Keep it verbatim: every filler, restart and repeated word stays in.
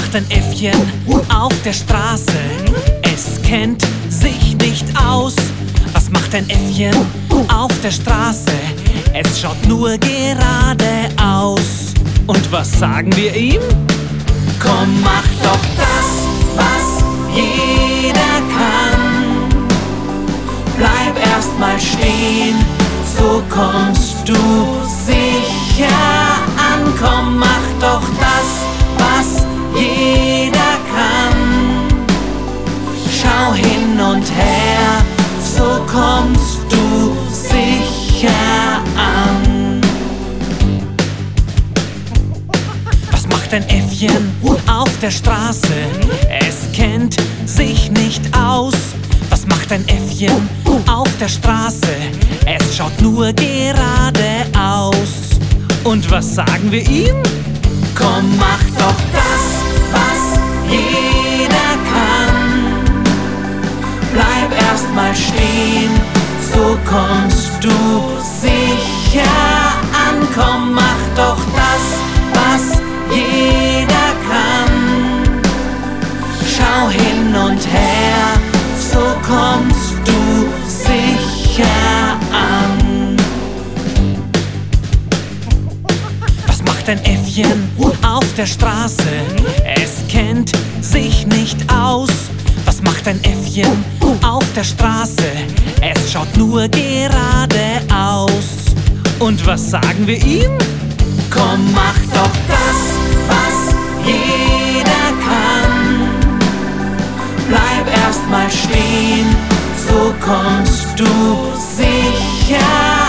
macht ein Äffchen auf der Straße? Es kennt sich nicht aus. Was macht ein Äffchen auf der Straße? Es schaut nur geradeaus. Und was sagen wir ihm? Komm, mach doch das, was jeder kann. Bleib erst mal stehen, so kommst du sicher an. Komm, mach doch das, was jeder kann. Schau hin und her, so kommst du sicher an. Was macht ein Äffchen auf der Straße? Es kennt sich nicht aus. Was macht ein Äffchen auf der Straße? Es schaut nur geradeaus. Und was sagen wir ihm? Komm, mach doch das, was jeder kann. Bleib erst mal stehen, so kommst du sicher an. Komm, mach doch das, was jeder kann. Schau hin und her, so kommst du sicher an. Was macht ein Äffchen auf der Straße? Es kennt sich nicht aus. Was macht ein Äffchen auf der Straße? Es schaut nur geradeaus. Und was sagen wir ihm? Komm, mach doch das, was jeder kann. Bleib erst mal stehen, so kommst du sicher